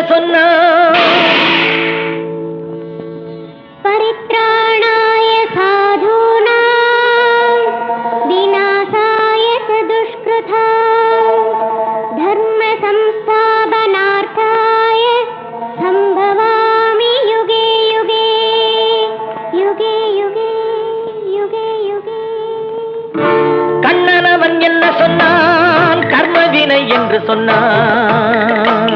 சொன்னான்? பரித்ராணாய சாதூனாம் விநாசாய துஷ்கிருதாம் தர்ம சம்ஸ்தாபனார்த்தாய சம்பவாமி யுகே யுகே யுகே யுகே யுகே யுகே. கண்ணனவன் என்ன சொன்னான்? கர்மவினை என்று சொன்னான்.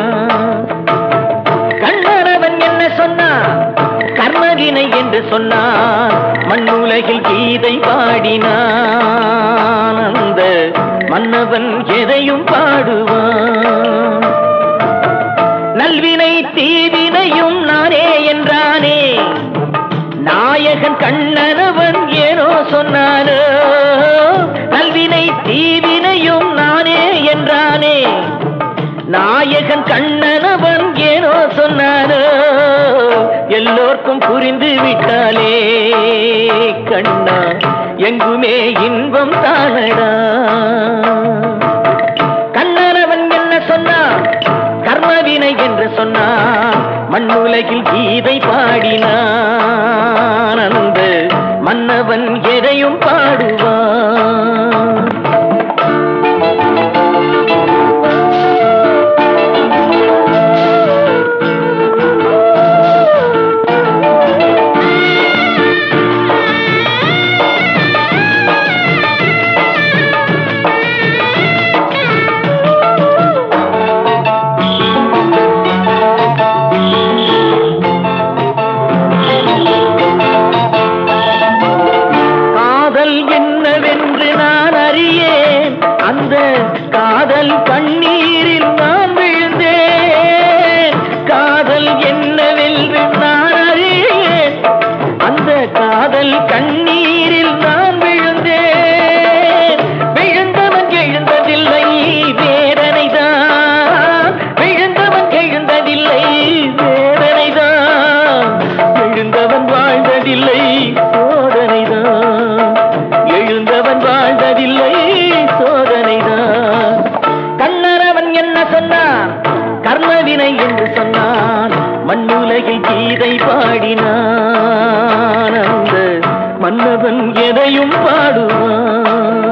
கண்ணனவன் என்ன சொன்னான்? கர்மவினை என்று சொன்னான். மண்ணுலகில் கீதை பாடினான். அந்த மன்னவன் எதையும் பாடுவான். நல்வினை தீவினையும் நானே என்றானே. நாயகன் கண்ணனவன் ஏனோ சொன்னானோ. நல்வினை தீவினையும் நானே என்றானே. நாயகன் கண்ணனவன் ஏனோ சொன்னானோ. எல்லோர்க்கும் புரிந்து விட்டாலே கண்ணா, எங்குமே இன்பம் தானடா. கண்ணனவன் என்ன சொன்னான்? கர்மவினை என்று சொன்னான். மண்ணுலகில் கீதை பாடினான். அந்த மன்னவன் எதையும் பாடுவான். என்னவென்று நான் அறியேன். அந்த காதல் கண்ணீரில் நான் விழுந்தேன். காதல் என்னவென்று நான் அறியேன். அந்த காதல் கண்ணீரில் நான் விழுந்தேன். விழுந்தவன் எழுந்ததில்லை வேதனைதான். விழுந்தவன் எழுந்ததில்லை வேதனைதான். எழுந்தவன் வாழ்ந்ததில்லை சோதனைதான். எழுந்தவன் வாழ்ந்ததில்லை சோதனைதான். கண்ணனவன் என்ன சொன்னான்? கர்மவினை என்று சொன்னான். மண்ணுலகில் கீதை பாடினான். அந்த மன்னவன் எதையும் பாடுவான்.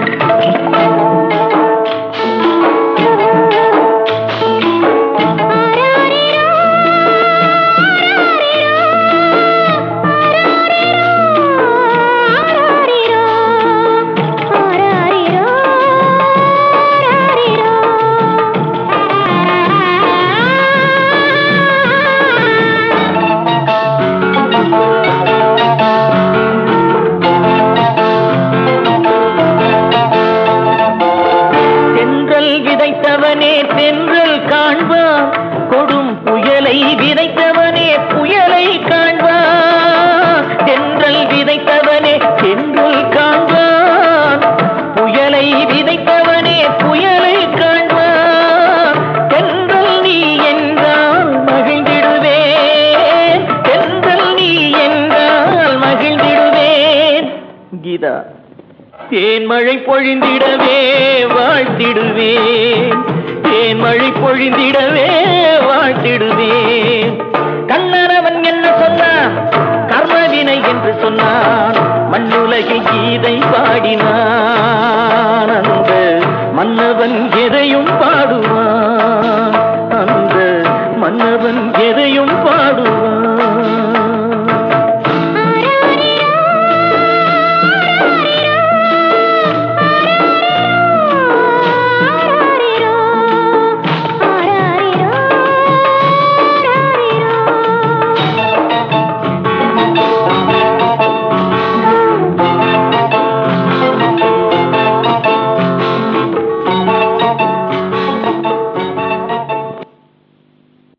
விதைத்தவனே தென்றல் காண்பான். கொடும் புயலை விதைத்தவனே புயலை காண்பான். தென்றல் விதைத்தவனே தென்றல் காண்பான். புயலை விதைத்தவனே புயலை காண்பான். தென்றல் நீ என்றால் மகிழ்ந்திடுவேன். தென்றல் நீ என்றால் மகிழ்ந்திடுவேன். கீதா, தேன்மழை பொழிந்திடவே வாழ்த்திடுவேன். தேன்மழை பொழிந்திடவே வாழ்த்திடுவேன். கண்ணனவன் என்ன சொன்னான்? கர்மவினை என்று சொன்னான். மண்ணுலகில் கீதை பாடினான். அந்த மன்னவன் எதையும்